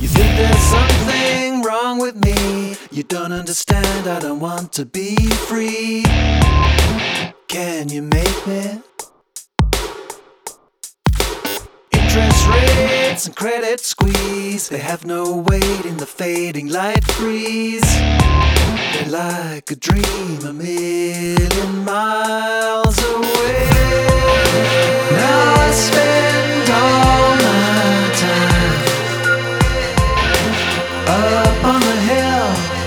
You think there's something wrong with me? You don't understand, I don't want to be free. Can you make me? Interest rates and credit squeeze, they have no weight in the fading light breeze. They're like a dream a million miles away. Now I spend all my time up on the hill,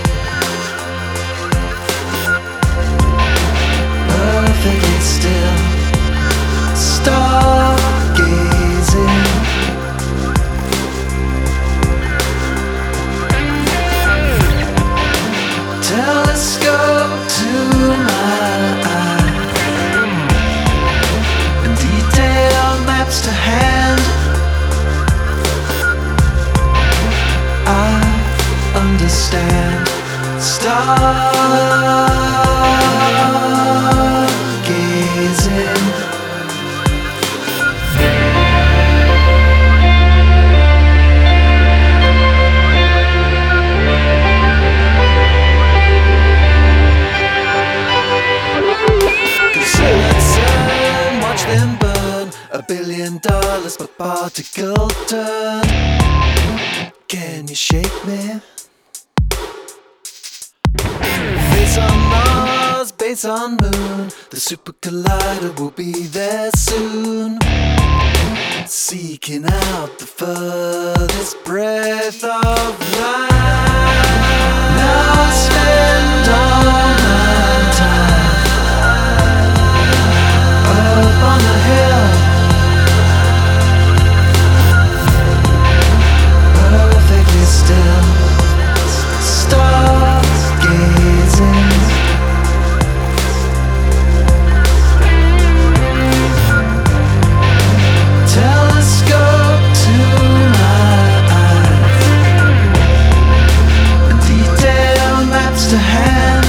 perfectly still, stargazing. Telescope to my eye, and detailed maps to hand. I understand. Stargazing. Watch them burn, $1 billion per particle turn. Can you shake me? Base on Mars, base on Moon, the super collider will be there soon, seeking out the furthest breath of light. Now I spend all my time up on the hill, perfectly still, stargazing. Telescope to my eyes, and detailed maps to hand.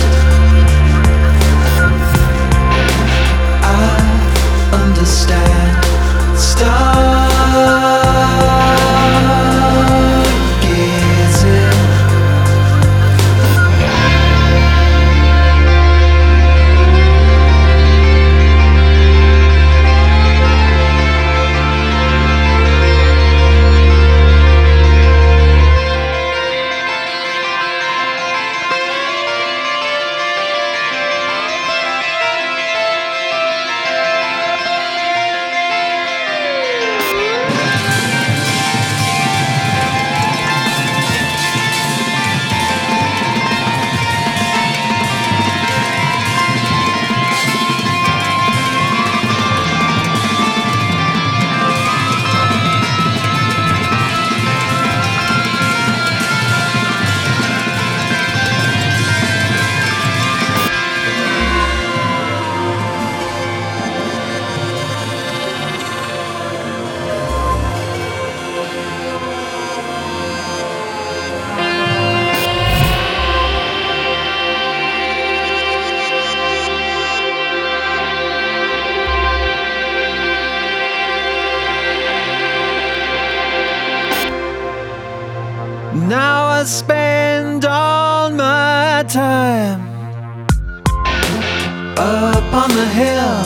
I understand. Stargazing. Now I spend all my time up on the hill,